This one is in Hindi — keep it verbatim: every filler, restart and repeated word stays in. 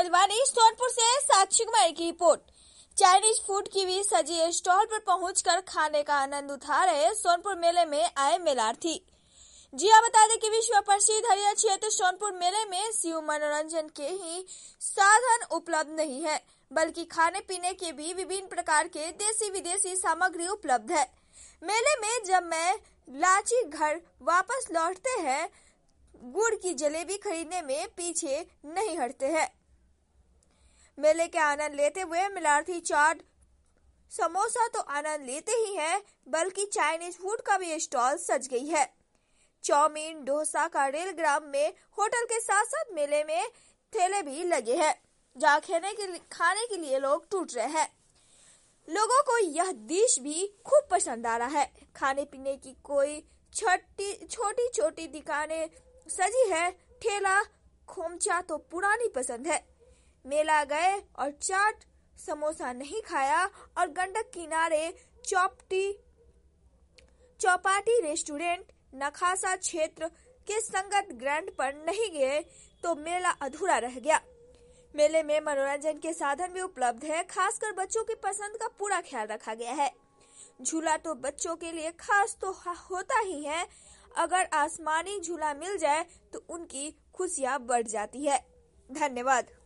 मलवानी, सोनपुर से साक्षी कुमारी की रिपोर्ट। चाइनीज फूड की भी सजी स्टॉल पर पहुंचकर खाने का आनंद उठा रहे सोनपुर मेले में आए मेलार्थी। जी हाँ, बता दें कि विश्व प्रसिद्ध हरिया क्षेत्र सोनपुर मेले में सिर्फ मनोरंजन के ही साधन उपलब्ध नहीं है, बल्कि खाने पीने के भी विभिन्न प्रकार के देसी विदेशी सामग्री उपलब्ध है। मेले में जब मैं लाची घर वापस लौटते हैं, गुड़ की जलेबी खरीदने में पीछे नहीं हटते हैं। मेले के आनंद लेते हुए मेलार्थी चाट समोसा तो आनंद लेते ही हैं, बल्कि चाइनीज फूड का भी स्टॉल सज गई है। चाउमीन, डोसा का रेलग्राम में होटल के साथ साथ मेले में ठेले भी लगे हैं, जहाँ खाने के खाने के लिए लोग टूट रहे हैं। लोगों को यह डिश भी खूब पसंद आ रहा है। खाने पीने की कोई छोटी छोटी छोटी दुकानें सजी है। ठेला खोमचा तो पुरानी पसंद है। मेला गए और चाट समोसा नहीं खाया और गंडक किनारे चौपटी चौपाटी रेस्टोरेंट नखासा क्षेत्र के संगत ग्रैंड पर नहीं गए तो मेला अधूरा रह गया। मेले में मनोरंजन के साधन भी उपलब्ध है। खासकर बच्चों की पसंद का पूरा ख्याल रखा गया है। झूला तो बच्चों के लिए खास तो होता ही है। अगर आसमानी झूला मिल जाए तो उनकी खुशियां बढ़ जाती है। धन्यवाद।